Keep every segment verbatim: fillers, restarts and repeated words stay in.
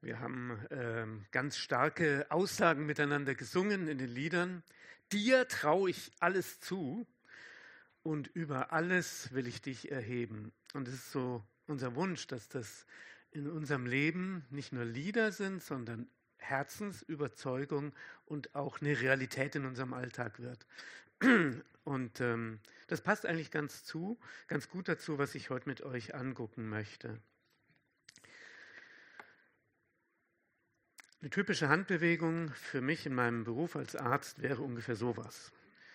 Wir haben ähm, ganz starke Aussagen miteinander gesungen in den Liedern. Dir traue ich alles zu und über alles will ich dich erheben. Und es ist so unser Wunsch, dass das in unserem Leben nicht nur Lieder sind, sondern Herzensüberzeugung und auch eine Realität in unserem Alltag wird. Und ähm, das passt eigentlich ganz zu, ganz gut dazu, was ich heute mit euch angucken möchte. Eine typische Handbewegung für mich in meinem Beruf als Arzt wäre ungefähr sowas.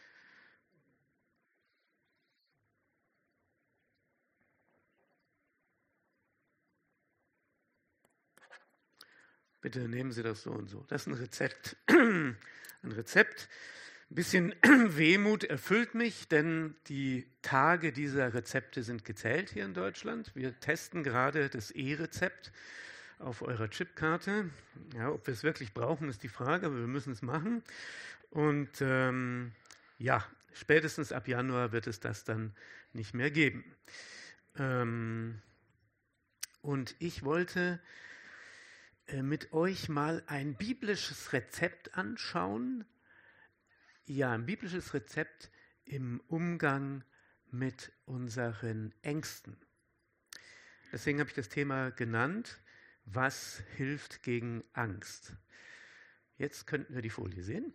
Bitte nehmen Sie das so und so. Das ist ein Rezept. Ein Rezept. Ein bisschen Wehmut erfüllt mich, denn die Tage dieser Rezepte sind gezählt hier in Deutschland. Wir testen gerade das E-Rezept auf eurer Chipkarte. Ja, ob wir es wirklich brauchen, ist die Frage, aber wir müssen es machen. Und ähm, ja, spätestens ab Januar wird es das dann nicht mehr geben. Ähm, und ich wollte äh, mit euch mal ein biblisches Rezept anschauen. Ja, ein biblisches Rezept im Umgang mit unseren Ängsten. Deswegen habe ich das Thema genannt: Was hilft gegen Angst? Jetzt könnten wir die Folie sehen.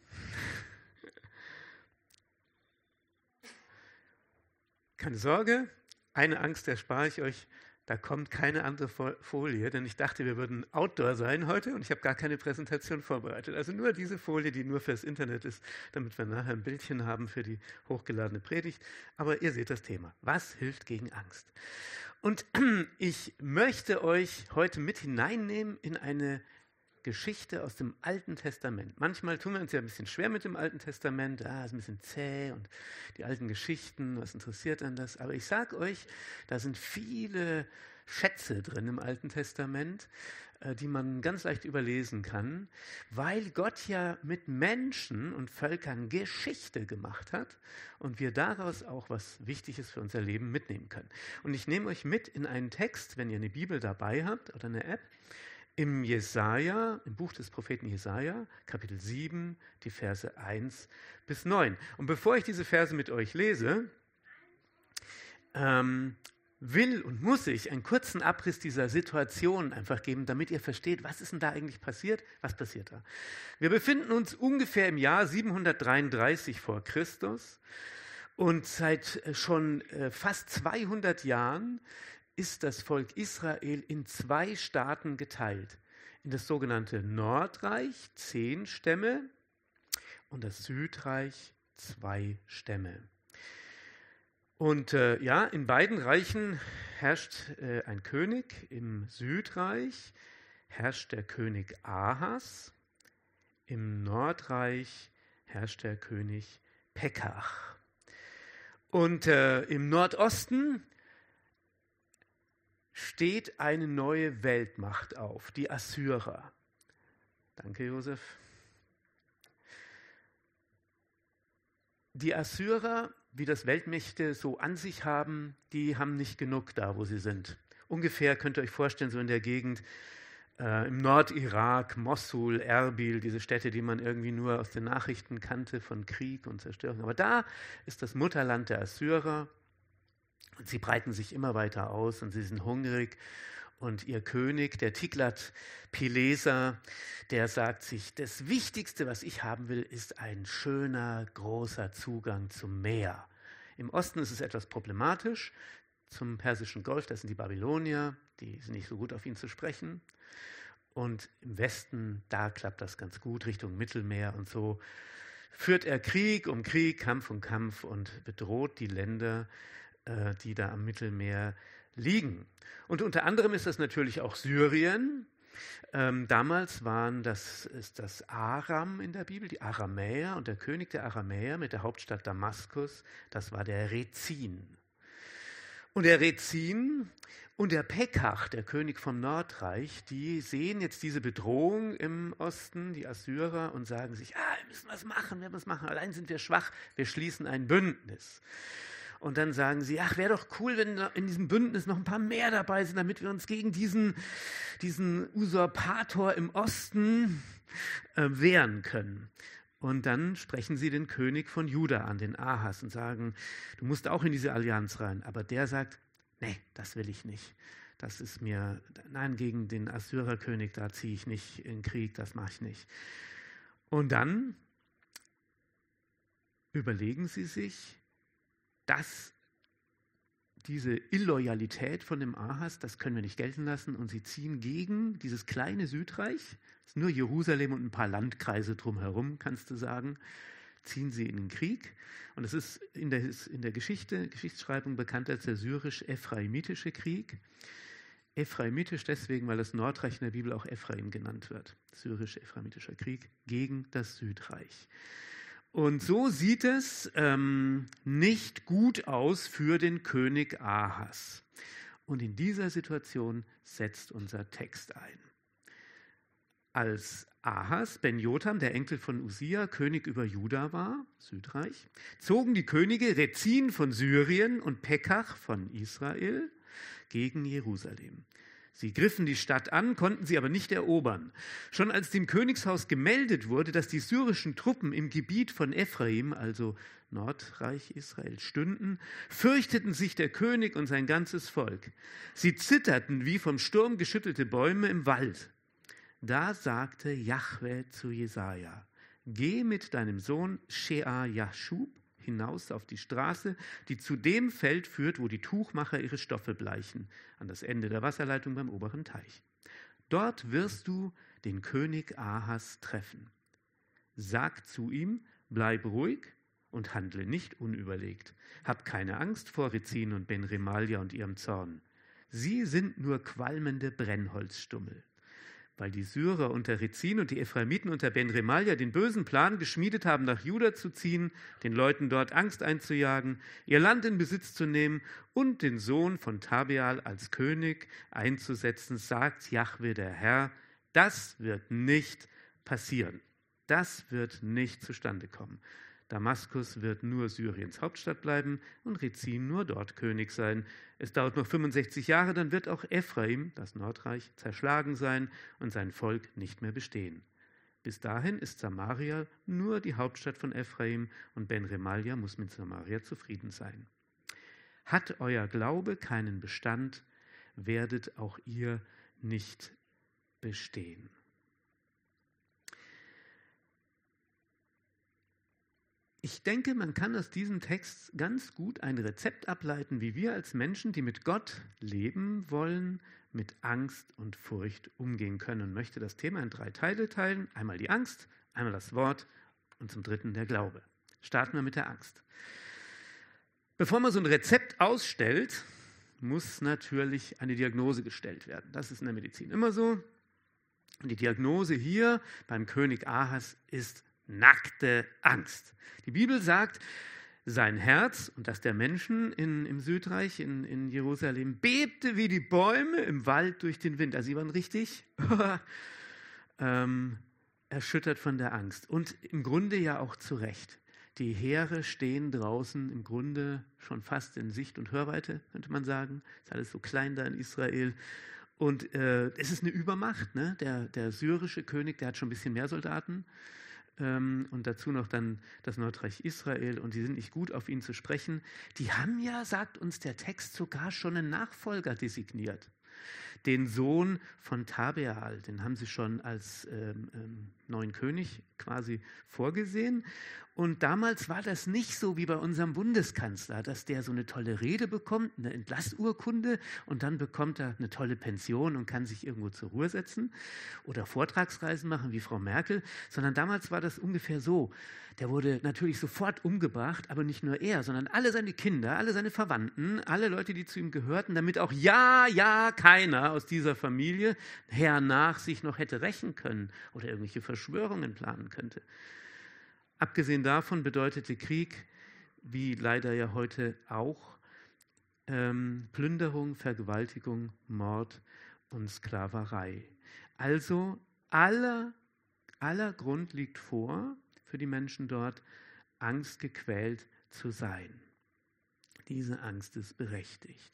Keine Sorge, eine Angst erspare ich euch. Da kommt keine andere Folie, denn ich dachte, wir würden Outdoor sein heute und ich habe gar keine Präsentation vorbereitet. Also nur diese Folie, die nur fürs Internet ist, damit wir nachher ein Bildchen haben für die hochgeladene Predigt. Aber ihr seht das Thema. Was hilft gegen Angst? Und ich möchte euch heute mit hineinnehmen in eine Geschichte aus dem Alten Testament. Manchmal tun wir uns ja ein bisschen schwer mit dem Alten Testament. Ah, ist ein bisschen zäh und die alten Geschichten, was interessiert an das? Aber ich sage euch, da sind viele Schätze drin im Alten Testament, die man ganz leicht überlesen kann, weil Gott ja mit Menschen und Völkern Geschichte gemacht hat und wir daraus auch was Wichtiges für unser Leben mitnehmen können. Und ich nehme euch mit in einen Text, wenn ihr eine Bibel dabei habt oder eine App, im Jesaja, im Buch des Propheten Jesaja, Kapitel sieben, die Verse eins bis neun. Und bevor ich diese Verse mit euch lese, ähm, will und muss ich einen kurzen Abriss dieser Situation einfach geben, damit ihr versteht, was ist denn da eigentlich passiert? Was passiert da? Wir befinden uns ungefähr im Jahr siebenhundertdreiunddreißig vor Christus und seit schon äh, fast zweihundert Jahren ist das Volk Israel in zwei Staaten geteilt. In das sogenannte Nordreich, zehn Stämme, und das Südreich, zwei Stämme. Und äh, ja, in beiden Reichen herrscht äh, ein König. Im Südreich herrscht der König Ahas. Im Nordreich herrscht der König Pekach. Und äh, im Nordosten steht eine neue Weltmacht auf, die Assyrer. Danke, Josef. Die Assyrer, wie das Weltmächte so an sich haben, die haben nicht genug da, wo sie sind. Ungefähr könnt ihr euch vorstellen, so in der Gegend äh, im Nordirak, Mossul, Erbil, diese Städte, die man irgendwie nur aus den Nachrichten kannte von Krieg und Zerstörung. Aber da ist das Mutterland der Assyrer. Und sie breiten sich immer weiter aus und sie sind hungrig. Und ihr König, der Tiglat-Pileser, der sagt sich, das Wichtigste, was ich haben will, ist ein schöner, großer Zugang zum Meer. Im Osten ist es etwas problematisch. Zum Persischen Golf, das sind die Babylonier, die sind nicht so gut auf ihn zu sprechen. Und im Westen, da klappt das ganz gut, Richtung Mittelmeer und so. Führt er Krieg um Krieg, Kampf um Kampf und bedroht die Länder, die da am Mittelmeer liegen. Und unter anderem ist das natürlich auch Syrien. Ähm, damals waren das, ist das Aram in der Bibel, die Aramäer, und der König der Aramäer mit der Hauptstadt Damaskus, das war der Rezin. Und der Rezin und der Pekach, der König vom Nordreich, die sehen jetzt diese Bedrohung im Osten, die Assyrer, und sagen sich, ah, wir müssen was machen, wir müssen was machen, allein sind wir schwach, wir schließen ein Bündnis. Und dann sagen sie, ach, wäre doch cool, wenn in diesem Bündnis noch ein paar mehr dabei sind, damit wir uns gegen diesen, diesen Usurpator im Osten äh, wehren können. Und dann sprechen sie den König von Juda an, den Ahas, und sagen, du musst auch in diese Allianz rein. Aber der sagt, nee, das will ich nicht. Das ist mir, nein, gegen den Assyrerkönig, da ziehe ich nicht in Krieg, das mache ich nicht. Und dann überlegen sie sich, dass diese Illoyalität von dem Ahas, das können wir nicht gelten lassen, und sie ziehen gegen dieses kleine Südreich, das ist nur Jerusalem und ein paar Landkreise drumherum, kannst du sagen, ziehen sie in den Krieg. Und es ist in der, in der Geschichte, Geschichtsschreibung bekannt als der syrisch-ephraimitische Krieg. Ephraimitisch deswegen, weil das Nordreich in der Bibel auch Ephraim genannt wird. Syrisch-ephraimitischer Krieg gegen das Südreich. Und so sieht es ähm, nicht gut aus für den König Ahas. Und in dieser Situation setzt unser Text ein. Als Ahas, Ben Jotham, der Enkel von Usia, König über Juda war, Südreich, zogen die Könige Rezin von Syrien und Pekach von Israel gegen Jerusalem. Sie griffen die Stadt an, konnten sie aber nicht erobern. Schon als dem Königshaus gemeldet wurde, dass die syrischen Truppen im Gebiet von Ephraim, also Nordreich Israel, stünden, fürchteten sich der König und sein ganzes Volk. Sie zitterten wie vom Sturm geschüttelte Bäume im Wald. Da sagte Jahwe zu Jesaja: Geh mit deinem Sohn Shear-Jashub hinaus auf die Straße, die zu dem Feld führt, wo die Tuchmacher ihre Stoffe bleichen, an das Ende der Wasserleitung beim oberen Teich. Dort wirst du den König Ahas treffen. Sag zu ihm, bleib ruhig und handle nicht unüberlegt. Hab keine Angst vor Rezin und Ben Remalia und ihrem Zorn. Sie sind nur qualmende Brennholzstummel. Weil die Syrer unter Rezin und die Ephraimiten unter Ben Remalia den bösen Plan geschmiedet haben, nach Juda zu ziehen, den Leuten dort Angst einzujagen, ihr Land in Besitz zu nehmen und den Sohn von Tabeal als König einzusetzen, sagt Jahwe der Herr, das wird nicht passieren. Das wird nicht zustande kommen. Damaskus wird nur Syriens Hauptstadt bleiben und Rezin nur dort König sein. Es dauert noch fünfundsechzig Jahre, dann wird auch Ephraim, das Nordreich, zerschlagen sein und sein Volk nicht mehr bestehen. Bis dahin ist Samaria nur die Hauptstadt von Ephraim und Ben Remalia muss mit Samaria zufrieden sein. Hat euer Glaube keinen Bestand, werdet auch ihr nicht bestehen. Ich denke, man kann aus diesem Text ganz gut ein Rezept ableiten, wie wir als Menschen, die mit Gott leben wollen, mit Angst und Furcht umgehen können und möchte das Thema in drei Teile teilen. Einmal die Angst, einmal das Wort und zum dritten der Glaube. Starten wir mit der Angst. Bevor man so ein Rezept ausstellt, muss natürlich eine Diagnose gestellt werden. Das ist in der Medizin immer so. Und die Diagnose hier beim König Ahas ist nackte Angst. Die Bibel sagt, sein Herz und das der Menschen in, im Südreich, in, in Jerusalem, bebte wie die Bäume im Wald durch den Wind. Also sie waren richtig ähm, erschüttert von der Angst. Und im Grunde ja auch zu Recht. Die Heere stehen draußen im Grunde schon fast in Sicht- und Hörweite, könnte man sagen. Ist alles so klein da in Israel. Und äh, es ist eine Übermacht. Ne? Der, der syrische König, der hat schon ein bisschen mehr Soldaten. Und dazu noch dann das Nordreich Israel und die sind nicht gut, auf ihn zu sprechen. Die haben ja, sagt uns der Text, sogar schon einen Nachfolger designiert. Den Sohn von Tabeal, den haben sie schon als ähm, ähm, neuen König quasi vorgesehen. Und damals war das nicht so wie bei unserem Bundeskanzler, dass der so eine tolle Rede bekommt, eine Entlassurkunde und dann bekommt er eine tolle Pension und kann sich irgendwo zur Ruhe setzen oder Vortragsreisen machen wie Frau Merkel, sondern damals war das ungefähr so. Der wurde natürlich sofort umgebracht, aber nicht nur er, sondern alle seine Kinder, alle seine Verwandten, alle Leute, die zu ihm gehörten, damit auch ja, ja, keiner aus dieser Familie hernach sich noch hätte rächen können oder irgendwelche Verschwörungen planen könnte. Abgesehen davon bedeutete Krieg, wie leider ja heute auch, ähm, Plünderung, Vergewaltigung, Mord und Sklaverei. Also aller, aller Grund liegt vor, für die Menschen dort, angstgequält zu sein. Diese Angst ist berechtigt.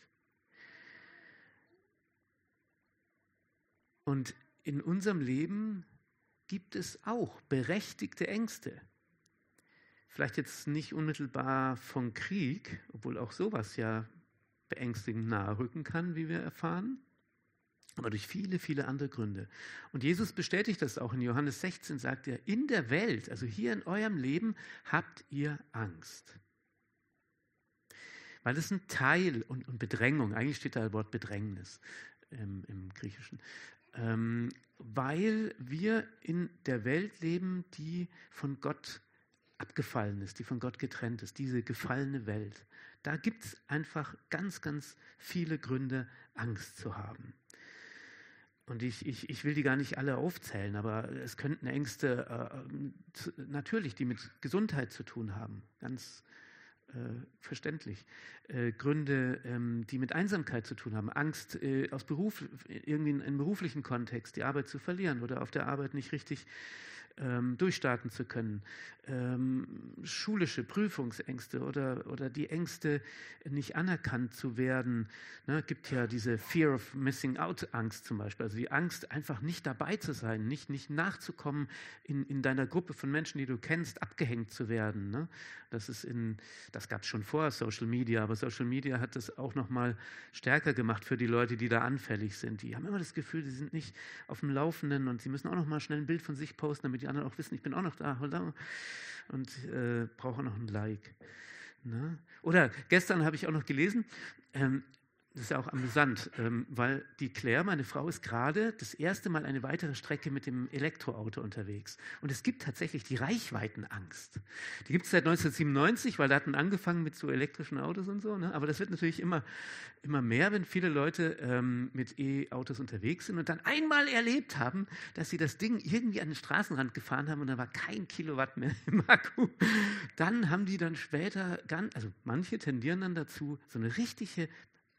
Und in unserem Leben gibt es auch berechtigte Ängste. Vielleicht jetzt nicht unmittelbar von Krieg, obwohl auch sowas ja beängstigend nahe rücken kann, wie wir erfahren, aber durch viele, viele andere Gründe. Und Jesus bestätigt das auch in Johannes sechzehn, sagt er, in der Welt, also hier in eurem Leben, habt ihr Angst. Weil es ein Teil und, und Bedrängung, eigentlich steht da das Wort Bedrängnis ähm, im Griechischen, ähm, weil wir in der Welt leben, die von Gott abgefallen ist, die von Gott getrennt ist, diese gefallene Welt. Da gibt es einfach ganz, ganz viele Gründe, Angst zu haben. Und ich, ich, ich will die gar nicht alle aufzählen, aber es könnten Ängste äh, natürlich, die mit Gesundheit zu tun haben, ganz äh, verständlich. Äh, Gründe, ähm, die mit Einsamkeit zu tun haben, Angst äh, aus Beruf, irgendwie in einem beruflichen Kontext, die Arbeit zu verlieren oder auf der Arbeit nicht richtig ähm, durchstarten zu können, ähm, schulische Prüfungsängste oder, oder die Ängste, nicht anerkannt zu werden. Ne, gibt ja diese Fear of Missing Out Angst zum Beispiel, also die Angst, einfach nicht dabei zu sein, nicht, nicht nachzukommen in, in deiner Gruppe von Menschen, die du kennst, abgehängt zu werden. Ne? Das ist in, das gab es schon vor Social Media, aber Social Media hat das auch noch mal stärker gemacht für die Leute, die da anfällig sind. Die haben immer das Gefühl, sie sind nicht auf dem Laufenden und sie müssen auch noch mal schnell ein Bild von sich posten, damit die anderen auch wissen, ich bin auch noch da, und äh, brauche noch ein Like. Ne? Oder gestern habe ich auch noch gelesen, ähm, das ist ja auch amüsant, ähm, weil die Claire, meine Frau, ist gerade das erste Mal eine weitere Strecke mit dem Elektroauto unterwegs. Und es gibt tatsächlich die Reichweitenangst. Die gibt es seit neunzehnhundertsiebenundneunzig, weil da hatten angefangen mit so elektrischen Autos und so. Ne? Aber das wird natürlich immer, immer mehr, wenn viele Leute ähm, mit E-Autos unterwegs sind und dann einmal erlebt haben, dass sie das Ding irgendwie an den Straßenrand gefahren haben und da war kein Kilowatt mehr im Akku. Dann haben die dann später, ganz, also manche tendieren dann dazu, so eine richtige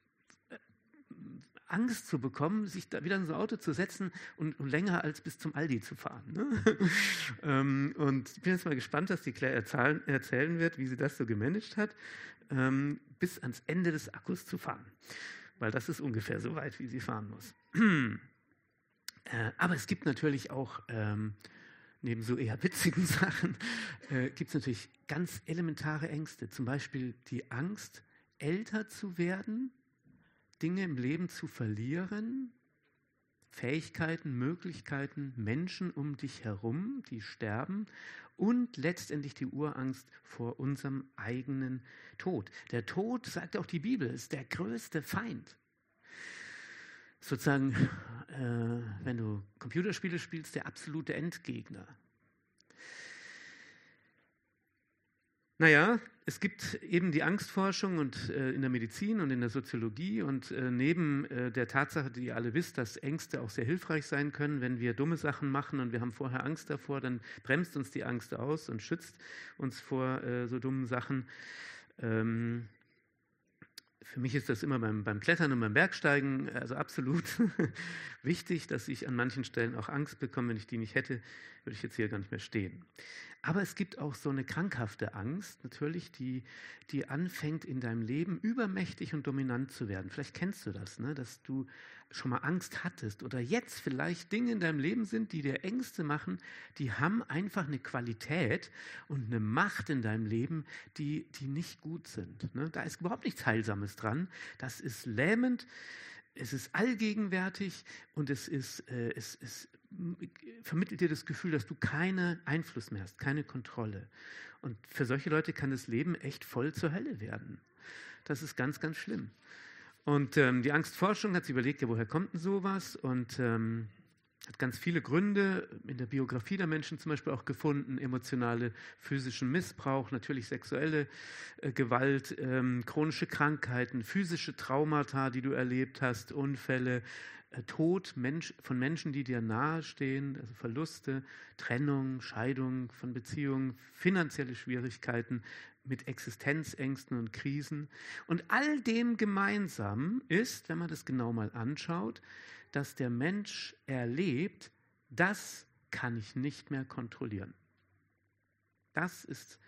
Angst zu bekommen, sich da wieder in so ein Auto zu setzen und, und länger als bis zum Aldi zu fahren. Ne? ähm, und ich bin jetzt mal gespannt, was die Claire erzählen, erzählen wird, wie sie das so gemanagt hat, ähm, bis ans Ende des Akkus zu fahren. Weil das ist ungefähr so weit, wie sie fahren muss. äh, aber es gibt natürlich auch, ähm, neben so eher witzigen Sachen, äh, gibt es natürlich ganz elementare Ängste. Zum Beispiel die Angst, älter zu werden, Dinge im Leben zu verlieren, Fähigkeiten, Möglichkeiten, Menschen um dich herum, die sterben und letztendlich die Urangst vor unserem eigenen Tod. Der Tod, sagt auch die Bibel, ist der größte Feind. Sozusagen, äh, wenn du Computerspiele spielst, der absolute Endgegner. Naja, es gibt eben die Angstforschung und äh, in der Medizin und in der Soziologie und äh, neben äh, der Tatsache, die ihr alle wisst, dass Ängste auch sehr hilfreich sein können, wenn wir dumme Sachen machen und wir haben vorher Angst davor, dann bremst uns die Angst aus und schützt uns vor äh, so dummen Sachen. Ähm, Für mich ist das immer beim, beim Klettern und beim Bergsteigen also absolut wichtig, dass ich an manchen Stellen auch Angst bekomme. Wenn ich die nicht hätte, würde ich jetzt hier gar nicht mehr stehen. Aber es gibt auch so eine krankhafte Angst, natürlich, die, die anfängt in deinem Leben übermächtig und dominant zu werden. Vielleicht kennst du das, ne? Dass du schon mal Angst hattest oder jetzt vielleicht Dinge in deinem Leben sind, die dir Ängste machen, die haben einfach eine Qualität und eine Macht in deinem Leben, die, die nicht gut sind. Ne? Da ist überhaupt nichts Heilsames dran. Das ist lähmend, es ist allgegenwärtig und es, ist, äh, es, es vermittelt dir das Gefühl, dass du keinen Einfluss mehr hast, keine Kontrolle. Und für solche Leute kann das Leben echt voll zur Hölle werden. Das ist ganz, ganz schlimm. Und ähm, die Angstforschung hat sich überlegt, ja, woher kommt denn sowas? Und ähm, hat ganz viele Gründe, in der Biografie der Menschen zum Beispiel auch gefunden, emotionale, physischen Missbrauch, natürlich sexuelle äh, Gewalt, ähm, chronische Krankheiten, physische Traumata, die du erlebt hast, Unfälle, äh, Tod Mensch, von Menschen, die dir nahestehen, also Verluste, Trennung, Scheidung von Beziehungen, finanzielle Schwierigkeiten mit Existenzängsten und Krisen. Und all dem gemeinsam ist, wenn man das genau mal anschaut, dass der Mensch erlebt, das kann ich nicht mehr kontrollieren. Das ist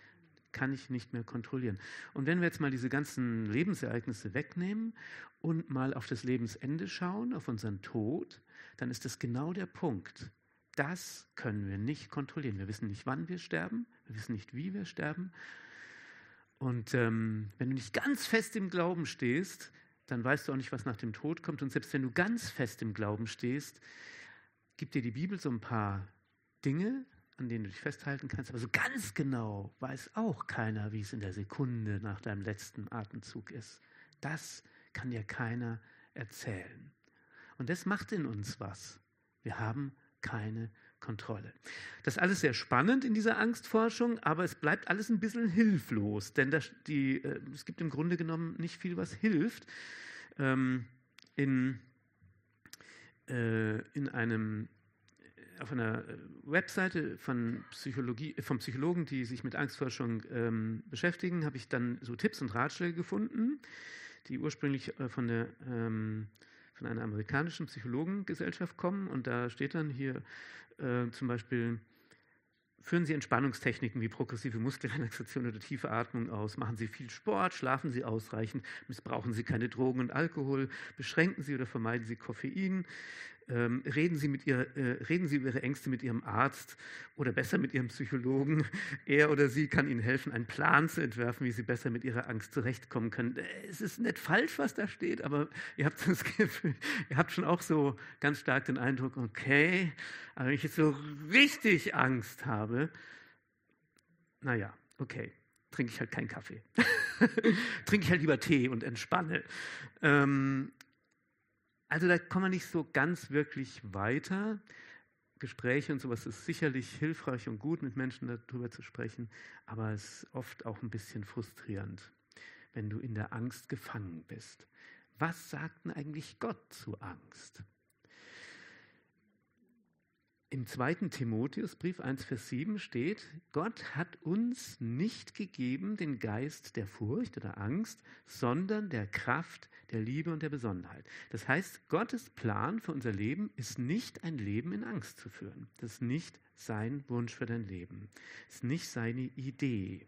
kann ich nicht mehr kontrollieren. Und wenn wir jetzt mal diese ganzen Lebensereignisse wegnehmen und mal auf das Lebensende schauen, auf unseren Tod, dann ist das genau der Punkt. Das können wir nicht kontrollieren. Wir wissen nicht, wann wir sterben, wir wissen nicht, wie wir sterben. Und ähm, wenn du nicht ganz fest im Glauben stehst, dann weißt du auch nicht, was nach dem Tod kommt. Und selbst wenn du ganz fest im Glauben stehst, gibt dir die Bibel so ein paar Dinge, an denen du dich festhalten kannst. Aber so ganz genau weiß auch keiner, wie es in der Sekunde nach deinem letzten Atemzug ist. Das kann dir keiner erzählen. Und das macht in uns was. Wir haben keine Kontrolle. Das ist alles sehr spannend in dieser Angstforschung, aber es bleibt alles ein bisschen hilflos, denn das, die, äh, es gibt im Grunde genommen nicht viel, was hilft. Ähm, in, äh, in einem Auf einer Webseite von, Psychologie, von Psychologen, die sich mit Angstforschung ähm, beschäftigen, habe ich dann so Tipps und Ratschläge gefunden, die ursprünglich äh, von, der, ähm, von einer amerikanischen Psychologengesellschaft kommen. Und da steht dann hier äh, zum Beispiel: Führen Sie Entspannungstechniken wie progressive Muskelrelaxation oder tiefe Atmung aus. Machen Sie viel Sport, schlafen Sie ausreichend, missbrauchen Sie keine Drogen und Alkohol, beschränken Sie oder vermeiden Sie Koffein. Ähm, reden Sie mit ihr, äh, reden Sie über Ihre Ängste mit Ihrem Arzt oder besser mit Ihrem Psychologen. Er oder sie kann Ihnen helfen, einen Plan zu entwerfen, wie Sie besser mit Ihrer Angst zurechtkommen können. Es ist nicht falsch, was da steht, aber ihr habt das Gefühl, ihr habt schon auch so ganz stark den Eindruck, okay, aber wenn ich jetzt so richtig Angst habe, naja, okay, trinke ich halt keinen Kaffee. Trinke ich halt lieber Tee und entspanne. Ähm, Also da kommen wir nicht so ganz wirklich weiter. Gespräche und sowas ist sicherlich hilfreich und gut, mit Menschen darüber zu sprechen, aber es ist oft auch ein bisschen frustrierend, wenn du in der Angst gefangen bist. Was sagt denn eigentlich Gott zu Angst? Im zweiten Timotheusbrief eins Vers sieben steht: Gott hat uns nicht gegeben den Geist der Furcht oder Angst, sondern der Kraft, der Liebe und der Besonnenheit. Das heißt, Gottes Plan für unser Leben ist nicht, ein Leben in Angst zu führen. Das ist nicht sein Wunsch für dein Leben. Das ist nicht seine Idee.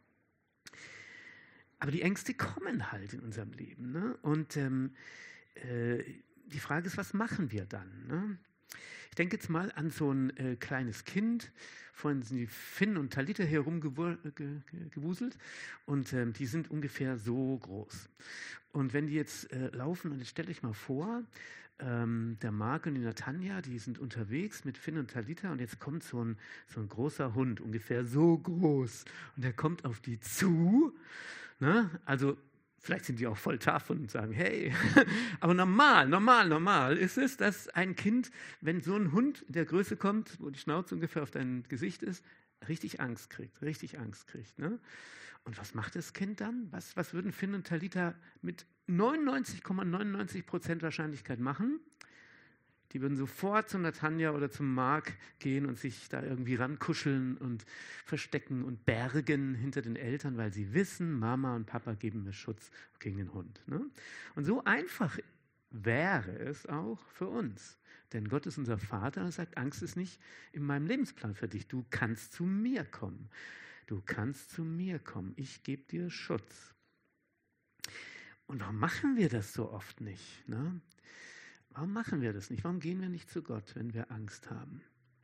Aber die Ängste kommen halt in unserem Leben. Ne? Und ähm, äh, die Frage ist, was machen wir dann? Ne? Ich denke jetzt mal an so ein äh, kleines Kind, vorhin sind die Finn und Talita herumgewuselt und ähm, die sind ungefähr so groß. Und wenn die jetzt äh, laufen, und jetzt stell dich mal vor, ähm, der Marc und die Natanja, die sind unterwegs mit Finn und Talita und jetzt kommt so ein, so ein großer Hund, ungefähr so groß, und der kommt auf die zu, ne? Also vielleicht sind die auch voll tough und sagen, hey, aber normal, normal, normal ist es, dass ein Kind, wenn so ein Hund in der Größe kommt, wo die Schnauze ungefähr auf dein Gesicht ist, richtig Angst kriegt, richtig Angst kriegt. Ne? Und was macht das Kind dann? Was, was würden Finn und Talita mit neunundneunzig Komma neunundneunzig Prozent Wahrscheinlichkeit machen? Die würden sofort zu Natanja oder zum Marc gehen und sich da irgendwie rankuscheln und verstecken und bergen hinter den Eltern, weil sie wissen, Mama und Papa geben mir Schutz gegen den Hund. Ne? Und so einfach wäre es auch für uns. Denn Gott ist unser Vater und sagt, Angst ist nicht in meinem Lebensplan für dich. Du kannst zu mir kommen. Du kannst zu mir kommen. Ich gebe dir Schutz. Und warum machen wir das so oft nicht? Ne? Warum machen wir das nicht? Warum gehen wir nicht zu Gott, wenn wir Angst haben?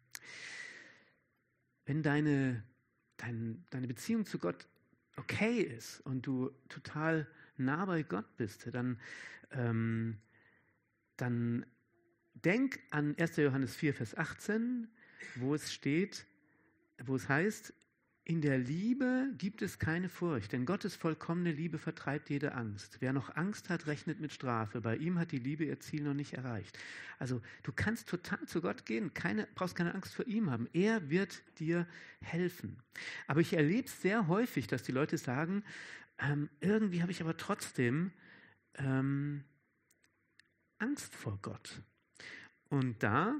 Wenn deine, dein, deine Beziehung zu Gott okay ist und du total nah bei Gott bist, dann, ähm, dann denk an erster Johannes vier, Vers achtzehn, wo es steht, wo es heißt, in der Liebe gibt es keine Furcht, denn Gottes vollkommene Liebe vertreibt jede Angst. Wer noch Angst hat, rechnet mit Strafe. Bei ihm hat die Liebe ihr Ziel noch nicht erreicht. Also du kannst total zu Gott gehen, keine, brauchst keine Angst vor ihm haben. Er wird dir helfen. Aber ich erlebe es sehr häufig, dass die Leute sagen, ähm, irgendwie habe ich aber trotzdem ähm, Angst vor Gott. Und da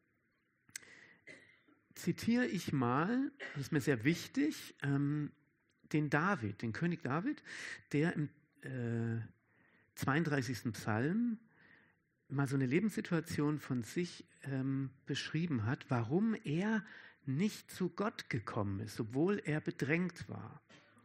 zitiere ich mal, das ist mir sehr wichtig, ähm, den David, den König David, der im äh, zweiunddreißigsten Psalm mal so eine Lebenssituation von sich ähm, beschrieben hat, warum er nicht zu Gott gekommen ist, obwohl er bedrängt war.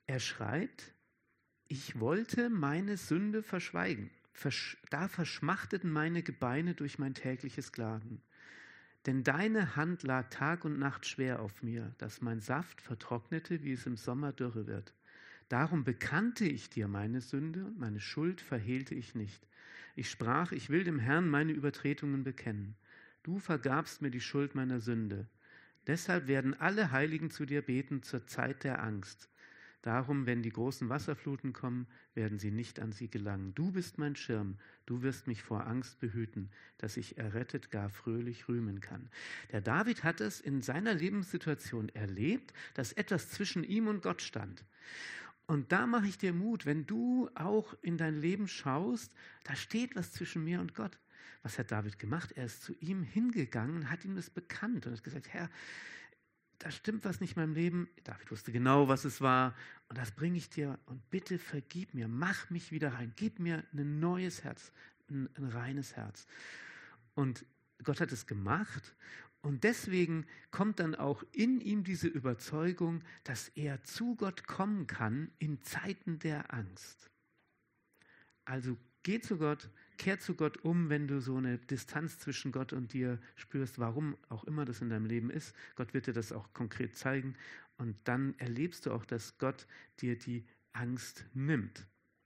Er schreibt, ich wollte meine Sünde verschweigen. Versch- da verschmachteten meine Gebeine durch mein tägliches Klagen. Denn deine Hand lag Tag und Nacht schwer auf mir, dass mein Saft vertrocknete, wie es im Sommer dürre wird. Darum bekannte ich dir meine Sünde und meine Schuld verhehlte ich nicht. Ich sprach, ich will dem Herrn meine Übertretungen bekennen. Du vergabst mir die Schuld meiner Sünde. Deshalb werden alle Heiligen zu dir beten zur Zeit der Angst. Darum, wenn die großen Wasserfluten kommen, werden sie nicht an sie gelangen. Du bist mein Schirm, du wirst mich vor Angst behüten, dass ich errettet gar fröhlich rühmen kann. Der David hat es in seiner Lebenssituation erlebt, dass etwas zwischen ihm und Gott stand. Und da mache ich dir Mut, wenn du auch in dein Leben schaust, da steht was zwischen mir und Gott. Was hat David gemacht? Er ist zu ihm hingegangen, hat ihm das bekannt und hat gesagt, Herr, da stimmt was nicht in meinem Leben. David wusste genau, was es war. Und das bringe ich dir. Und bitte vergib mir. Mach mich wieder rein. Gib mir ein neues Herz. Ein, ein reines Herz. Und Gott hat es gemacht. Und deswegen kommt dann auch in ihm diese Überzeugung, dass er zu Gott kommen kann in Zeiten der Angst. Also geh zu Gott, kehr zu Gott um, wenn du so eine Distanz zwischen Gott und dir spürst, warum auch immer das in deinem Leben ist. Gott wird dir das auch konkret zeigen und dann erlebst du auch, dass Gott dir die Angst nimmt.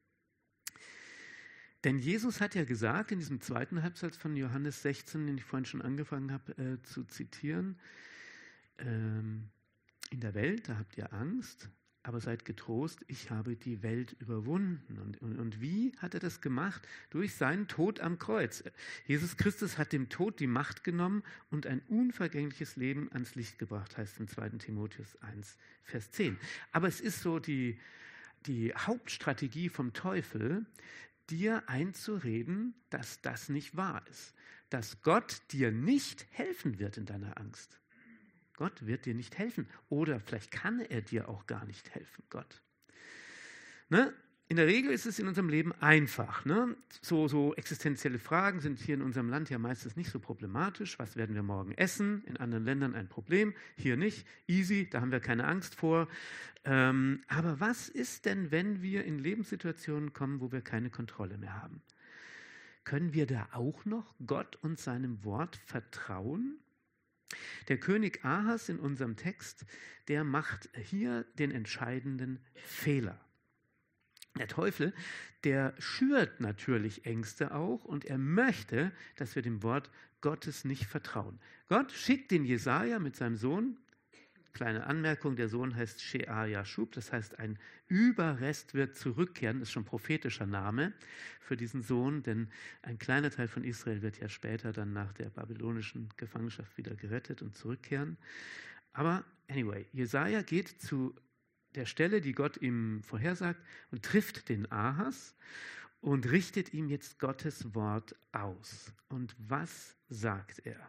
Denn Jesus hat ja gesagt, in diesem zweiten Halbsatz von Johannes sechzehn, den ich vorhin schon angefangen habe äh, zu zitieren, ähm, in der Welt, da habt ihr Angst, aber seid getrost, ich habe die Welt überwunden. Und, und, und wie hat er das gemacht? Durch seinen Tod am Kreuz. Jesus Christus hat dem Tod die Macht genommen und ein unvergängliches Leben ans Licht gebracht, heißt in zweiten Timotheus eins, Vers zehn. Aber es ist so die, die Hauptstrategie vom Teufel, dir einzureden, dass das nicht wahr ist. Dass Gott dir nicht helfen wird in deiner Angst. Gott wird dir nicht helfen. Oder vielleicht kann er dir auch gar nicht helfen, Gott. Ne? In der Regel ist es in unserem Leben einfach. Ne? So, so existenzielle Fragen sind hier in unserem Land ja meistens nicht so problematisch. Was werden wir morgen essen? In anderen Ländern ein Problem. Hier nicht. Easy, da haben wir keine Angst vor. Ähm, aber was ist denn, wenn wir in Lebenssituationen kommen, wo wir keine Kontrolle mehr haben? Können wir da auch noch Gott und seinem Wort vertrauen? Der König Ahas in unserem Text, der macht hier den entscheidenden Fehler. Der Teufel, der schürt natürlich Ängste auch und er möchte, dass wir dem Wort Gottes nicht vertrauen. Gott schickt den Jesaja mit seinem Sohn, kleine Anmerkung, der Sohn heißt Shear Yashub, das heißt ein Überrest wird zurückkehren, das ist schon ein prophetischer Name für diesen Sohn, denn ein kleiner Teil von Israel wird ja später dann nach der babylonischen Gefangenschaft wieder gerettet und zurückkehren. Aber anyway, Jesaja geht zu der Stelle, die Gott ihm vorhersagt und trifft den Ahas und richtet ihm jetzt Gottes Wort aus. Und was sagt er?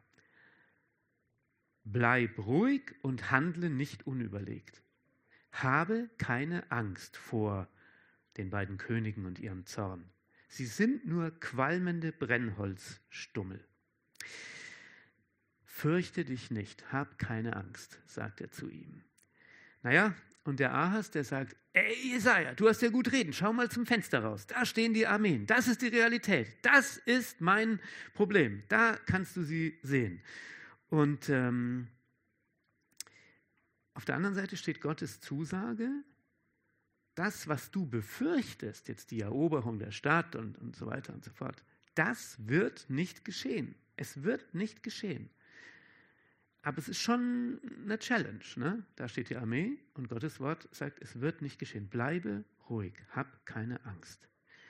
Bleib ruhig und handle nicht unüberlegt. Habe keine Angst vor den beiden Königen und ihrem Zorn. Sie sind nur qualmende Brennholzstummel. Fürchte dich nicht, hab keine Angst, sagt er zu ihm. Naja, und der Ahas, der sagt, ey Jesaja, du hast ja gut reden, schau mal zum Fenster raus, da stehen die Armeen, das ist die Realität, das ist mein Problem, da kannst du sie sehen. Und ähm, auf der anderen Seite steht Gottes Zusage, das, was du befürchtest, jetzt die Eroberung der Stadt und, und so weiter und so fort, das wird nicht geschehen. Es wird nicht geschehen. Aber es ist schon eine Challenge. Ne? Da steht die Armee und Gottes Wort sagt, es wird nicht geschehen. Bleibe ruhig, hab keine Angst.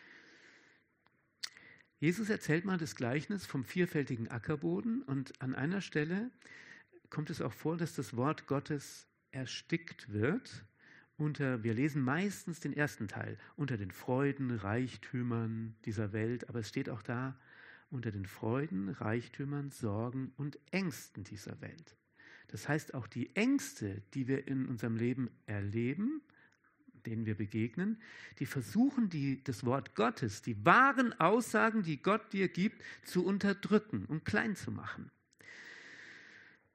Jesus erzählt mal das Gleichnis vom vierfältigen Ackerboden und an einer Stelle kommt es auch vor, dass das Wort Gottes erstickt wird. Unter, wir lesen meistens den ersten Teil, unter den Freuden, Reichtümern dieser Welt, aber es steht auch da, unter den Freuden, Reichtümern, Sorgen und Ängsten dieser Welt. Das heißt, auch die Ängste, die wir in unserem Leben erleben, denen wir begegnen, die versuchen, die, das Wort Gottes, die wahren Aussagen, die Gott dir gibt, zu unterdrücken und klein zu machen.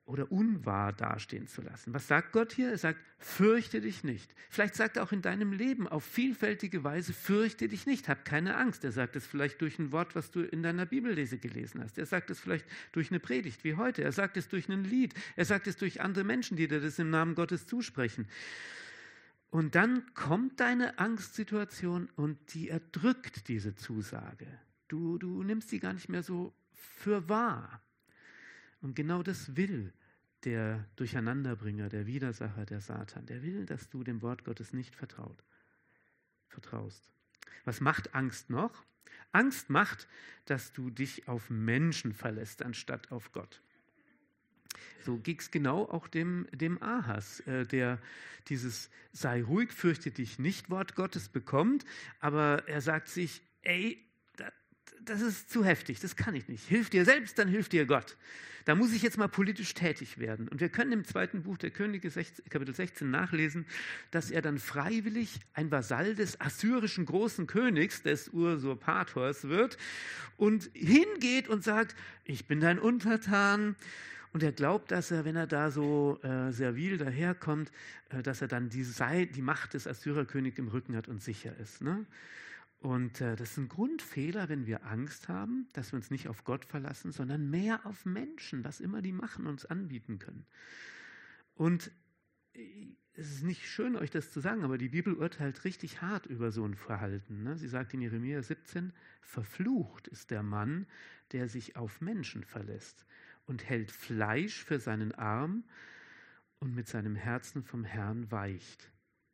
oder unwahr dastehen zu lassen. Was sagt Gott hier? Er sagt, fürchte dich nicht. Vielleicht sagt er auch in deinem Leben auf vielfältige Weise, fürchte dich nicht, hab keine Angst. Er sagt es vielleicht durch ein Wort, was du in deiner Bibellese gelesen hast. Er sagt es vielleicht durch eine Predigt wie heute. Er sagt es durch ein Lied. Er sagt es durch andere Menschen, die dir das im Namen Gottes zusprechen. Und dann kommt deine Angstsituation und die erdrückt diese Zusage. Du, du nimmst sie gar nicht mehr so für wahr. Und genau das will der Durcheinanderbringer, der Widersacher, der Satan. Der will, dass du dem Wort Gottes nicht vertraut, vertraust. Was macht Angst noch? Angst macht, dass du dich auf Menschen verlässt, anstatt auf Gott. So ging es genau auch dem, dem Ahas, äh, der dieses sei ruhig, fürchte dich nicht Wort Gottes bekommt, aber er sagt sich, ey, das ist zu heftig, das kann ich nicht. Hilf dir selbst, dann hilft dir Gott. Da muss ich jetzt mal politisch tätig werden. Und wir können im zweiten Buch der Könige, Kapitel sechzehn, nachlesen, dass er dann freiwillig ein Vasall des assyrischen großen Königs, des Usurpators wird und hingeht und sagt, ich bin dein Untertan. Und er glaubt, dass er, wenn er da so äh, servil daherkommt, äh, dass er dann die, die Macht des Assyrerkönigs im Rücken hat und sicher ist, ne? Und äh, das ist ein Grundfehler, wenn wir Angst haben, dass wir uns nicht auf Gott verlassen, sondern mehr auf Menschen, was immer die machen, uns anbieten können. Und äh, es ist nicht schön, euch das zu sagen, aber die Bibel urteilt richtig hart über so ein Verhalten, ne? Sie sagt in Jeremia siebzehn, verflucht ist der Mann, der sich auf Menschen verlässt und hält Fleisch für seinen Arm und mit seinem Herzen vom Herrn weicht.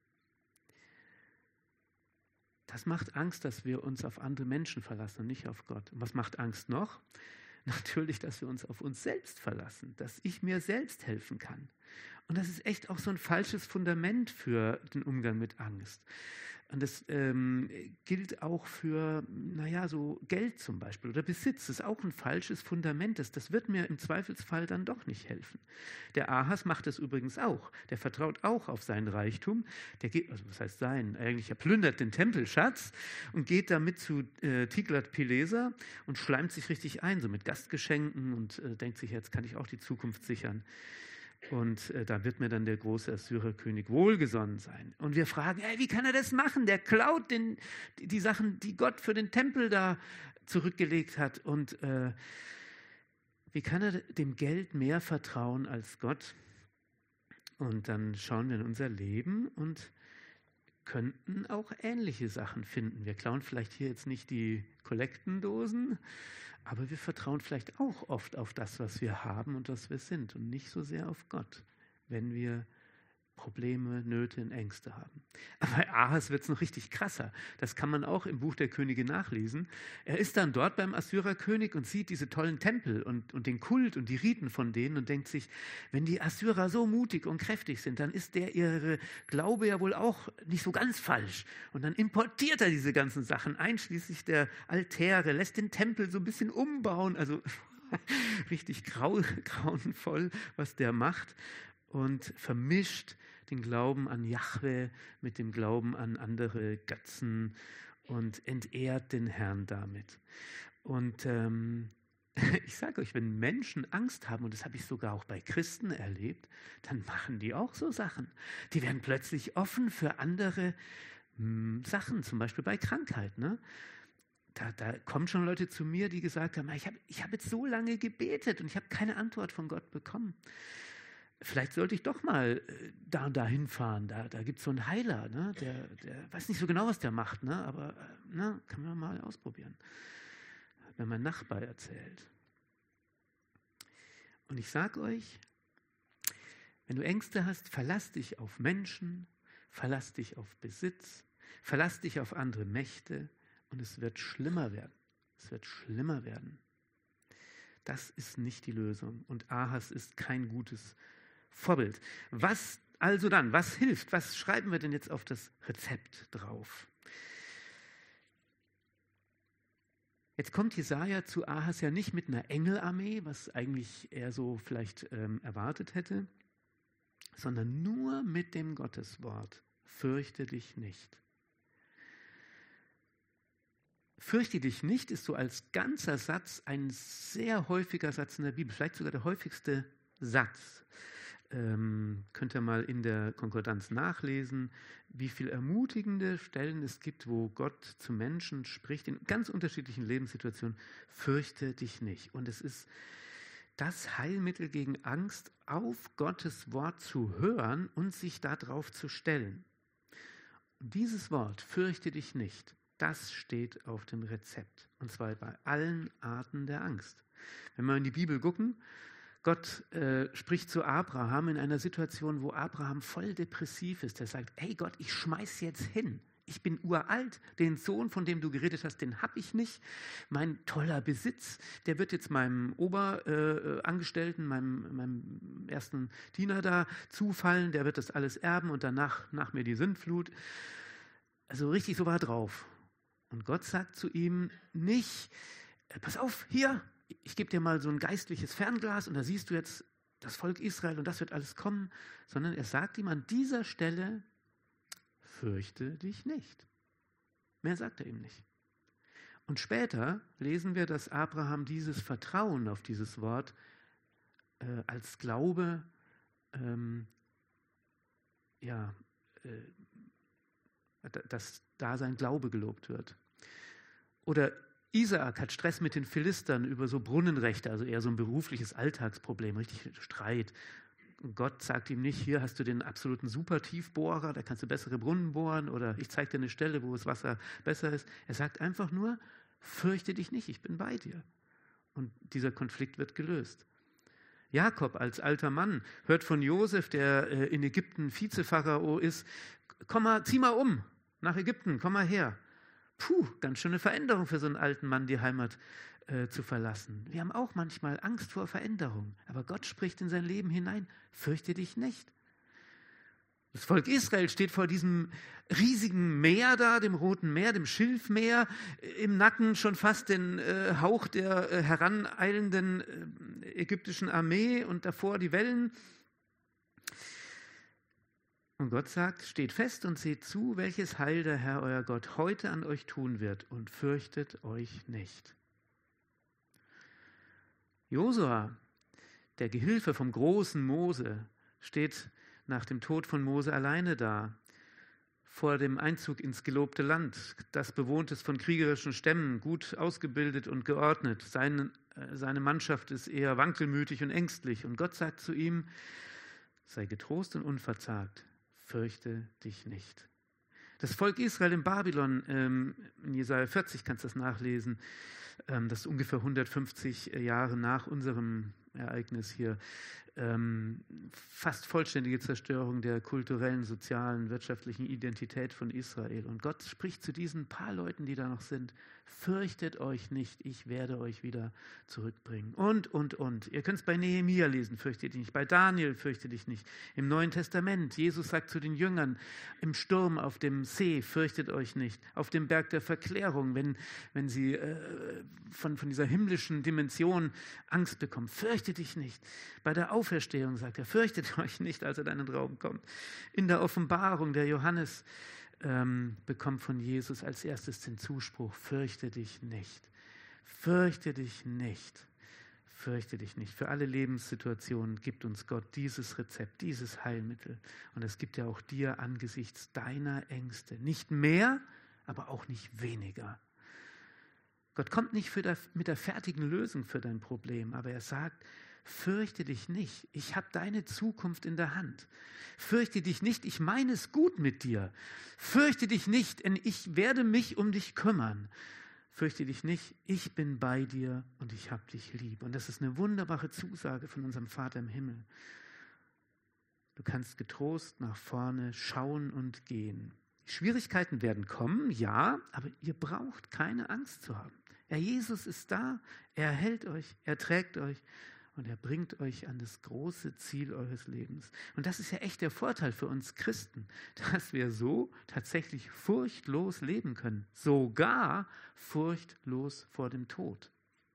Das macht Angst, dass wir uns auf andere Menschen verlassen und nicht auf Gott. Und was macht Angst noch? Natürlich, dass wir uns auf uns selbst verlassen, dass ich mir selbst helfen kann. Und das ist echt auch so ein falsches Fundament für den Umgang mit Angst. Und das ähm, gilt auch für, naja, so Geld zum Beispiel oder Besitz. Das ist auch ein falsches Fundament. Das, das wird mir im Zweifelsfall dann doch nicht helfen. Der Ahas macht das übrigens auch. Der vertraut auch auf seinen Reichtum. Der geht, also was heißt sein? Eigentlich er plündert den Tempelschatz und geht damit zu äh, Tiglat-Pileser und schleimt sich richtig ein, so mit Gastgeschenken und äh, denkt sich, jetzt kann ich auch die Zukunft sichern. Und äh, da wird mir dann der große Assyrerkönig wohlgesonnen sein. Und wir fragen, ey, wie kann er das machen? Der klaut den, die, die Sachen, die Gott für den Tempel da zurückgelegt hat. Und äh, wie kann er dem Geld mehr vertrauen als Gott? Und dann schauen wir in unser Leben und könnten auch ähnliche Sachen finden. Wir klauen vielleicht hier jetzt nicht die Kollektendosen, aber wir vertrauen vielleicht auch oft auf das, was wir haben und was wir sind und nicht so sehr auf Gott, wenn wir Probleme, Nöte und Ängste haben. Aber bei Ahas wird es noch richtig krasser. Das kann man auch im Buch der Könige nachlesen. Er ist dann dort beim Assyrerkönig und sieht diese tollen Tempel und, und den Kult und die Riten von denen und denkt sich, wenn die Assyrer so mutig und kräftig sind, dann ist der ihre Glaube ja wohl auch nicht so ganz falsch. Und dann importiert er diese ganzen Sachen, einschließlich der Altäre, lässt den Tempel so ein bisschen umbauen, also richtig grau, grauenvoll, was der macht. Und vermischt den Glauben an Jahwe mit dem Glauben an andere Götzen und entehrt den Herrn damit. Und ähm, ich sage euch, wenn Menschen Angst haben, und das habe ich sogar auch bei Christen erlebt, dann machen die auch so Sachen. Die werden plötzlich offen für andere mh, Sachen, zum Beispiel bei Krankheit, ne? Da, da kommen schon Leute zu mir, die gesagt haben, ich habe ich hab jetzt so lange gebetet und ich habe keine Antwort von Gott bekommen. Vielleicht sollte ich doch mal da und da hinfahren. Da, da gibt es so einen Heiler, ne? der, der weiß nicht so genau, was der macht, ne? aber ne? kann man mal ausprobieren. Hat mir mein Nachbar erzählt. Und ich sage euch, wenn du Ängste hast, verlass dich auf Menschen, verlass dich auf Besitz, verlass dich auf andere Mächte und es wird schlimmer werden. Es wird schlimmer werden. Das ist nicht die Lösung. Und Ahas ist kein gutes Vorbild. Was also dann? Was hilft? Was schreiben wir denn jetzt auf das Rezept drauf? Jetzt kommt Jesaja zu Ahas ja nicht mit einer Engelarmee, was eigentlich er so vielleicht ähm, erwartet hätte, sondern nur mit dem Gotteswort. Fürchte dich nicht. Fürchte dich nicht ist so als ganzer Satz ein sehr häufiger Satz in der Bibel, vielleicht sogar der häufigste Satz. Ähm, könnt ihr mal in der Konkordanz nachlesen, wie viele ermutigende Stellen es gibt, wo Gott zu Menschen spricht, in ganz unterschiedlichen Lebenssituationen. Fürchte dich nicht. Und es ist das Heilmittel gegen Angst, auf Gottes Wort zu hören und sich darauf zu stellen. Und dieses Wort, fürchte dich nicht, das steht auf dem Rezept. Und zwar bei allen Arten der Angst. Wenn wir in die Bibel gucken, Gott äh, spricht zu Abraham in einer Situation, wo Abraham voll depressiv ist. Er sagt, hey Gott, ich schmeiß jetzt hin. Ich bin uralt, den Sohn, von dem du geredet hast, den habe ich nicht. Mein toller Besitz, der wird jetzt meinem Oberangestellten, äh, meinem, meinem ersten Diener da zufallen. Der wird das alles erben und danach nach mir die Sintflut. Also richtig so war er drauf. Und Gott sagt zu ihm nicht, äh, pass auf, hier, ich gebe dir mal so ein geistliches Fernglas und da siehst du jetzt das Volk Israel und das wird alles kommen. Sondern er sagt ihm an dieser Stelle, fürchte dich nicht. Mehr sagt er ihm nicht. Und später lesen wir, dass Abraham dieses Vertrauen auf dieses Wort äh, als Glaube, ähm, ja, äh, dass da sein Glaube gelobt wird. Oder Isaak hat Stress mit den Philistern über so Brunnenrechte, also eher so ein berufliches Alltagsproblem, richtig Streit. Und Gott sagt ihm nicht, hier hast du den absoluten Supertiefbohrer, da kannst du bessere Brunnen bohren oder ich zeige dir eine Stelle, wo das Wasser besser ist. Er sagt einfach nur, fürchte dich nicht, ich bin bei dir. Und dieser Konflikt wird gelöst. Jakob als alter Mann hört von Josef, der in Ägypten Vizepharao ist, komm mal, zieh mal um nach Ägypten, komm mal her. Puh, ganz schöne Veränderung für so einen alten Mann, die Heimat äh, zu verlassen. Wir haben auch manchmal Angst vor Veränderung, aber Gott spricht in sein Leben hinein, fürchte dich nicht. Das Volk Israel steht vor diesem riesigen Meer da, dem Roten Meer, dem Schilfmeer, im Nacken schon fast den äh, Hauch der äh, heraneilenden äh, ägyptischen Armee und davor die Wellen. Und Gott sagt, steht fest und seht zu, welches Heil der Herr, euer Gott, heute an euch tun wird und fürchtet euch nicht. Josua, der Gehilfe vom großen Mose, steht nach dem Tod von Mose alleine da, vor dem Einzug ins gelobte Land, das bewohnt ist von kriegerischen Stämmen, gut ausgebildet und geordnet. Seine, seine Mannschaft ist eher wankelmütig und ängstlich. Und Gott sagt zu ihm, sei getrost und unverzagt, fürchte dich nicht. Das Volk Israel in Babylon, ähm, in Jesaja vierzig kannst du das nachlesen, ähm, das ist ungefähr hundertfünfzig Jahre nach unserem Ereignis hier, ähm, fast vollständige Zerstörung der kulturellen, sozialen, wirtschaftlichen Identität von Israel. Und Gott spricht zu diesen paar Leuten, die da noch sind, fürchtet euch nicht, ich werde euch wieder zurückbringen. Und, und, und. Ihr könnt es bei Nehemia lesen, fürchte dich nicht. Bei Daniel, fürchte dich nicht. Im Neuen Testament, Jesus sagt zu den Jüngern, im Sturm auf dem See, fürchtet euch nicht. Auf dem Berg der Verklärung, wenn, wenn sie äh, von, von dieser himmlischen Dimension Angst bekommen, fürchtet dich nicht. Bei der Auferstehung sagt er, fürchtet euch nicht, als er deinen Raum kommt. In der Offenbarung, der Johannes ähm, bekommt von Jesus als erstes den Zuspruch, fürchte dich nicht, fürchte dich nicht, fürchte dich nicht. Für alle Lebenssituationen gibt uns Gott dieses Rezept, dieses Heilmittel. Und es gibt ja auch dir angesichts deiner Ängste. Nicht mehr, aber auch nicht weniger. Gott kommt nicht für der, mit der fertigen Lösung für dein Problem, aber er sagt, fürchte dich nicht, ich habe deine Zukunft in der Hand. Fürchte dich nicht, ich meine es gut mit dir. Fürchte dich nicht, denn ich werde mich um dich kümmern. Fürchte dich nicht, ich bin bei dir und ich habe dich lieb. Und das ist eine wunderbare Zusage von unserem Vater im Himmel. Du kannst getrost nach vorne schauen und gehen. Die Schwierigkeiten werden kommen, ja, aber ihr braucht keine Angst zu haben. Herr Jesus ist da, er hält euch, er trägt euch. Und er bringt euch an das große Ziel eures Lebens. Und das ist ja echt der Vorteil für uns Christen, dass wir so tatsächlich furchtlos leben können. Sogar furchtlos vor dem Tod.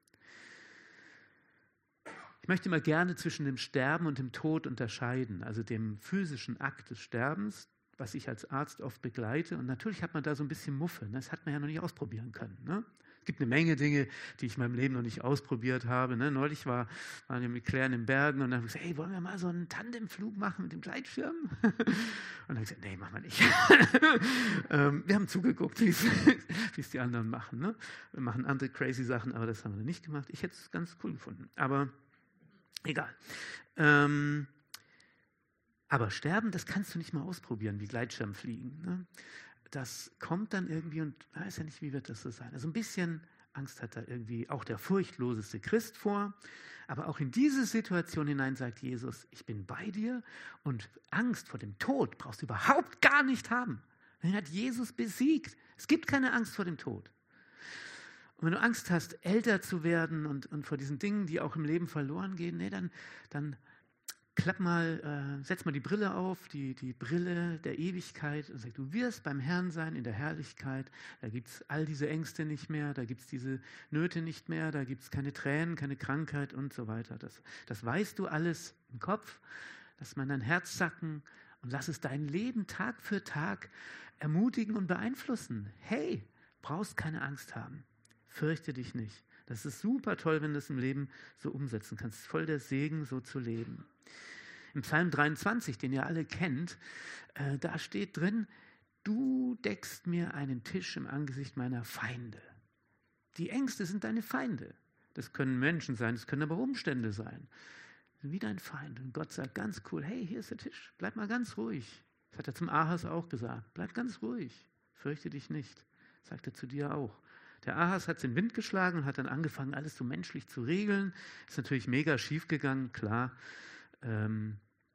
Ich möchte immer gerne zwischen dem Sterben und dem Tod unterscheiden. Also dem physischen Akt des Sterbens, was ich als Arzt oft begleite. Und natürlich hat man da so ein bisschen Muffe. Ne? Das hat man ja noch nicht ausprobieren können. Ne? Es gibt eine Menge Dinge, die ich in meinem Leben noch nicht ausprobiert habe. Ne? Neulich war, waren wir mit Claire in den Bergen und dann haben wir gesagt, hey, wollen wir mal so einen Tandemflug machen mit dem Gleitschirm? Und dann habe ich gesagt, nee, machen wir nicht. ähm, wir haben zugeguckt, wie es die anderen machen. Ne? Wir machen andere crazy Sachen, aber das haben wir nicht gemacht. Ich hätte es ganz cool gefunden, aber egal. Ähm, aber sterben, das kannst du nicht mal ausprobieren, wie Gleitschirmfliegen. Ne? Das kommt dann irgendwie und weiß ja nicht, wie wird das so sein. Also ein bisschen Angst hat da irgendwie auch der furchtloseste Christ vor. Aber auch in diese Situation hinein sagt Jesus, ich bin bei dir und Angst vor dem Tod brauchst du überhaupt gar nicht haben. Den hat Jesus besiegt. Es gibt keine Angst vor dem Tod. Und wenn du Angst hast, älter zu werden und, und vor diesen Dingen, die auch im Leben verloren gehen, nee, dann, dann klapp mal, äh, setz mal die Brille auf, die, die Brille der Ewigkeit und sag, du wirst beim Herrn sein in der Herrlichkeit. Da gibt es all diese Ängste nicht mehr, da gibt es diese Nöte nicht mehr, da gibt es keine Tränen, keine Krankheit und so weiter. Das, das weißt du alles im Kopf. Lass mal in dein Herz sacken und lass es dein Leben Tag für Tag ermutigen und beeinflussen. Hey, brauchst keine Angst haben. Fürchte dich nicht. Das ist super toll, wenn du das im Leben so umsetzen kannst. Voll der Segen, so zu leben. Im Psalm dreiundzwanzig, den ihr alle kennt, äh, da steht drin, du deckst mir einen Tisch im Angesicht meiner Feinde. Die Ängste sind deine Feinde. Das können Menschen sein, das können aber Umstände sein. Wie dein Feind. Und Gott sagt ganz cool, hey, hier ist der Tisch, bleib mal ganz ruhig. Das hat er zum Ahas auch gesagt, bleib ganz ruhig, fürchte dich nicht. Das sagt er zu dir auch. Der Ahas hat es in den Wind geschlagen und hat dann angefangen, alles so menschlich zu regeln. Ist natürlich mega schief gegangen, klar. Ähm,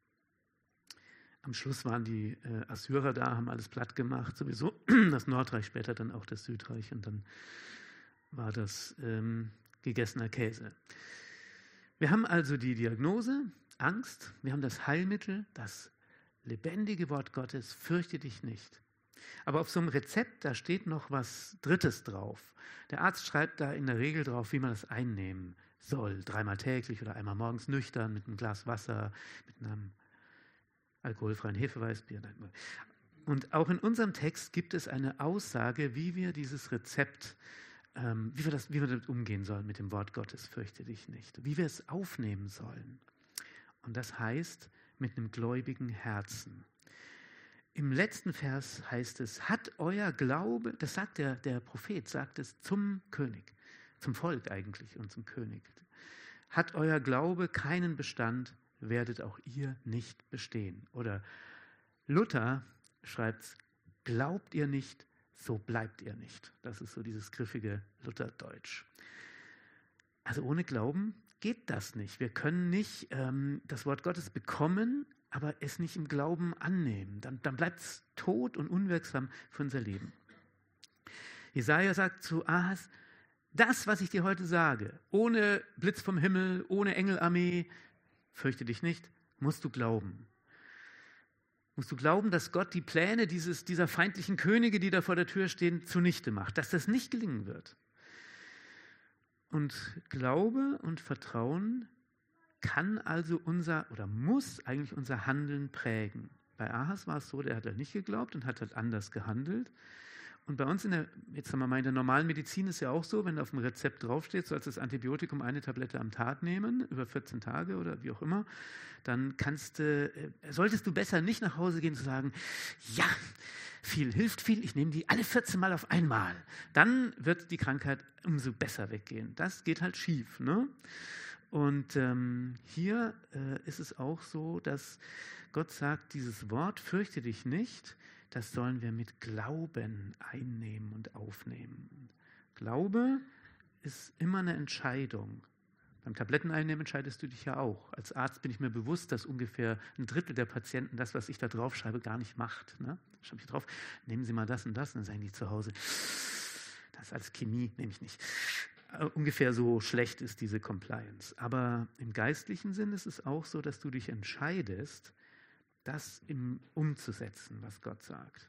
am Schluss waren die äh, Assyrer da, haben alles platt gemacht, sowieso das Nordreich, später dann auch das Südreich und dann war das ähm, gegessener Käse. Wir haben also die Diagnose, Angst, wir haben das Heilmittel, das lebendige Wort Gottes, fürchte dich nicht. Aber auf so einem Rezept, da steht noch was Drittes drauf. Der Arzt schreibt da in der Regel drauf, wie man das einnehmen soll. Dreimal täglich oder einmal morgens nüchtern mit einem Glas Wasser, mit einem alkoholfreien Hefeweißbier. Und auch in unserem Text gibt es eine Aussage, wie wir dieses Rezept, ähm, wie wir das, wie wir damit umgehen sollen mit dem Wort Gottes, fürchte dich nicht. Wie wir es aufnehmen sollen. Und das heißt, mit einem gläubigen Herzen. Im letzten Vers heißt es, hat euer Glaube, das sagt der, der Prophet, sagt es zum König, zum Volk eigentlich und zum König. Hat euer Glaube keinen Bestand, werdet auch ihr nicht bestehen. Oder Luther schreibt es, glaubt ihr nicht, so bleibt ihr nicht. Das ist so dieses griffige Lutherdeutsch. Also ohne Glauben geht das nicht. Wir können nicht ähm, das Wort Gottes bekommen, aber es nicht im Glauben annehmen. Dann, dann bleibt es tot und unwirksam für unser Leben. Jesaja sagt zu Ahas, das, was ich dir heute sage, ohne Blitz vom Himmel, ohne Engelarmee, fürchte dich nicht, musst du glauben. Musst du glauben, dass Gott die Pläne dieses, dieser feindlichen Könige, die da vor der Tür stehen, zunichte macht, dass das nicht gelingen wird. Und Glaube und Vertrauen kann also unser oder muss eigentlich unser Handeln prägen. Bei Ahas war es so, der hat halt nicht geglaubt und hat halt anders gehandelt. Und bei uns in der, jetzt sagen wir mal, in der normalen Medizin ist ja auch so, wenn da auf dem Rezept draufsteht, sollst du das Antibiotikum eine Tablette am Tag nehmen, über vierzehn Tage oder wie auch immer, dann kannst du, äh, solltest du besser nicht nach Hause gehen und sagen, ja, viel hilft viel, ich nehme die alle vierzehn Mal auf einmal. Dann wird die Krankheit umso besser weggehen. Das geht halt schief, ne? Und ähm, hier äh, ist es auch so, dass Gott sagt, dieses Wort, fürchte dich nicht, das sollen wir mit Glauben einnehmen und aufnehmen. Glaube ist immer eine Entscheidung. Beim Tabletteneinnehmen entscheidest du dich ja auch. Als Arzt bin ich mir bewusst, dass ungefähr ein Drittel der Patienten das, was ich da drauf schreibe, gar nicht macht. Ne? Schreibe ich drauf, nehmen Sie mal das und das, und dann sagen die zu Hause, das ist alles Chemie, nehme ich nicht. Ungefähr so schlecht ist diese Compliance. Aber im geistlichen Sinn ist es auch so, dass du dich entscheidest, das im, umzusetzen, was Gott sagt.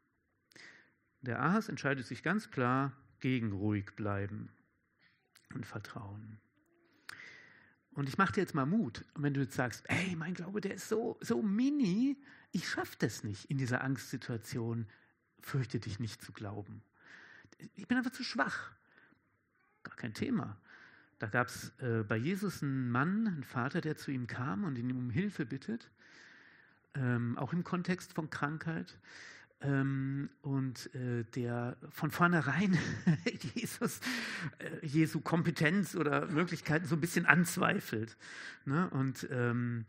Der Ahas entscheidet sich ganz klar gegen ruhig bleiben und Vertrauen. Und ich mache dir jetzt mal Mut. Und wenn du jetzt sagst, ey, mein Glaube, der ist so, so mini, ich schaffe das nicht in dieser Angstsituation, fürchte dich nicht zu glauben. Ich bin einfach zu schwach. gar kein Thema. Da gab es äh, bei Jesus einen Mann, einen Vater, der zu ihm kam und ihn um Hilfe bittet, ähm, auch im Kontext von Krankheit. Ähm, und äh, der von vornherein Jesus, äh, Jesu Kompetenz oder Möglichkeiten so ein bisschen anzweifelt. Ne? Und ähm,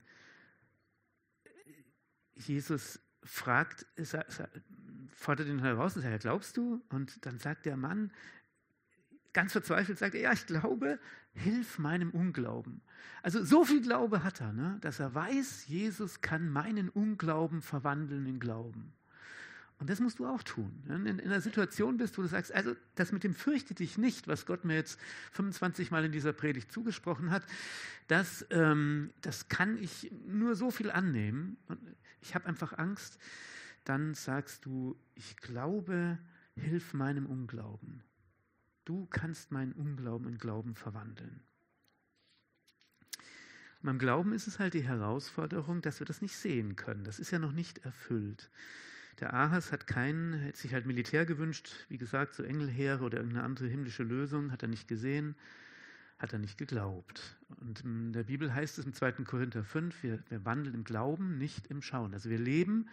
Jesus fragt, fordert ihn heraus und sagt, glaubst du? Und dann sagt der Mann, ganz verzweifelt, sagt er, ja, ich glaube, hilf meinem Unglauben. Also so viel Glaube hat er, ne, dass er weiß, Jesus kann meinen Unglauben verwandeln in Glauben. Und das musst du auch tun. In, in einer Situation bist, wo du sagst, also das mit dem fürchte dich nicht, was Gott mir jetzt fünfundzwanzig Mal in dieser Predigt zugesprochen hat, das, ähm, das kann ich nur so viel annehmen. Und ich habe einfach Angst. Dann sagst du, ich glaube, hilf meinem Unglauben. Du kannst meinen Unglauben in Glauben verwandeln. Und beim Glauben ist es halt die Herausforderung, dass wir das nicht sehen können. Das ist ja noch nicht erfüllt. Der Ahas hat keinen, hätte sich halt Militär gewünscht, wie gesagt, so Engelheere oder irgendeine andere himmlische Lösung, hat er nicht gesehen, hat er nicht geglaubt. Und in der Bibel heißt es im zweiten Korinther fünf, wir, wir wandeln im Glauben, nicht im Schauen. Also wir leben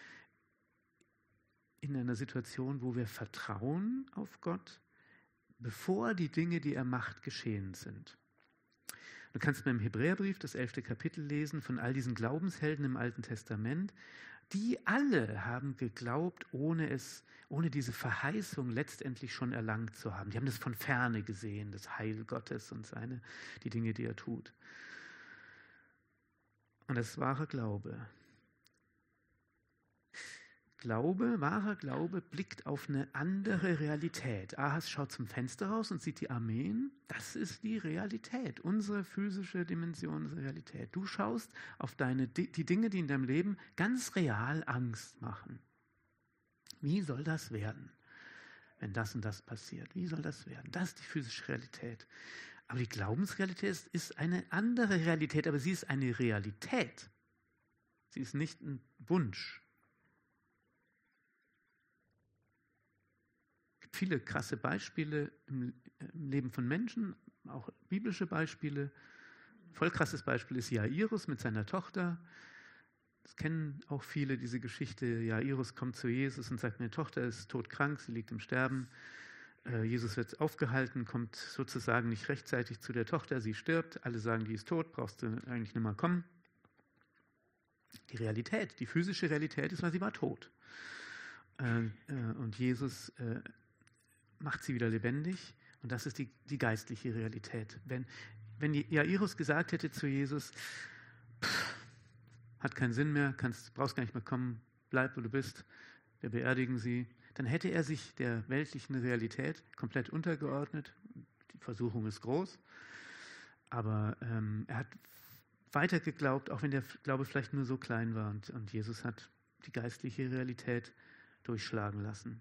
in einer Situation, wo wir vertrauen auf Gott, bevor die Dinge, die er macht, geschehen sind. Du kannst mir im Hebräerbrief das elfte Kapitel lesen von all diesen Glaubenshelden im Alten Testament. Die alle haben geglaubt, ohne es, ohne diese Verheißung letztendlich schon erlangt zu haben. Die haben das von Ferne gesehen, das Heil Gottes und seine, die Dinge, die er tut. Und das ist wahrer Glaube. Glaube, wahrer Glaube blickt auf eine andere Realität. Ahas schaut zum Fenster raus und sieht die Armeen. Das ist die Realität, unsere physische Dimension, unsere Realität. Du schaust auf deine, die Dinge, die in deinem Leben ganz real Angst machen. Wie soll das werden, wenn das und das passiert? Wie soll das werden? Das ist die physische Realität. Aber die Glaubensrealität ist, ist eine andere Realität, aber sie ist eine Realität. Sie ist nicht ein Wunsch. Viele krasse Beispiele im Leben von Menschen, auch biblische Beispiele. Voll krasses Beispiel ist Jairus mit seiner Tochter. Das kennen auch viele, diese Geschichte. Jairus kommt zu Jesus und sagt, meine Tochter ist todkrank, sie liegt im Sterben. Jesus wird aufgehalten, kommt sozusagen nicht rechtzeitig zu der Tochter, sie stirbt. Alle sagen, die ist tot, brauchst du eigentlich nicht mehr kommen. Die Realität, die physische Realität ist, weil sie war tot. Und Jesus macht sie wieder lebendig und das ist die, die geistliche Realität. Wenn, wenn Jairus gesagt hätte zu Jesus, pff, hat keinen Sinn mehr, kannst, brauchst gar nicht mehr kommen, bleib, wo du bist, wir beerdigen sie, dann hätte er sich der weltlichen Realität komplett untergeordnet. Die Versuchung ist groß, aber ähm, er hat weiter geglaubt, auch wenn der Glaube vielleicht nur so klein war und, und Jesus hat die geistliche Realität durchschlagen lassen.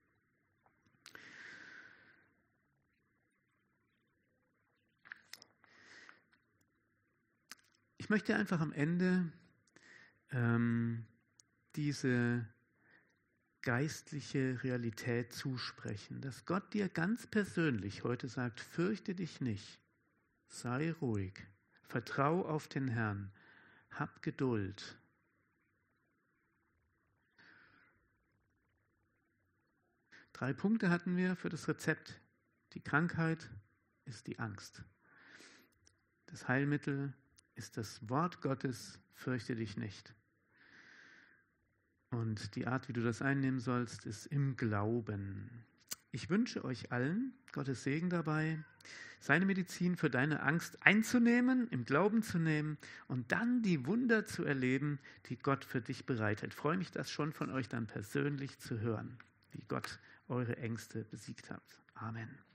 Ich möchte einfach am Ende ähm, diese geistliche Realität zusprechen, dass Gott dir ganz persönlich heute sagt, fürchte dich nicht, sei ruhig, vertrau auf den Herrn, hab Geduld. Drei Punkte hatten wir für das Rezept. Die Krankheit ist die Angst. Das Heilmittel ist das Wort Gottes, fürchte dich nicht. Und die Art, wie du das einnehmen sollst, ist im Glauben. Ich wünsche euch allen Gottes Segen dabei, seine Medizin für deine Angst einzunehmen, im Glauben zu nehmen und dann die Wunder zu erleben, die Gott für dich bereitet. Ich freue mich, das schon von euch dann persönlich zu hören, wie Gott eure Ängste besiegt hat. Amen.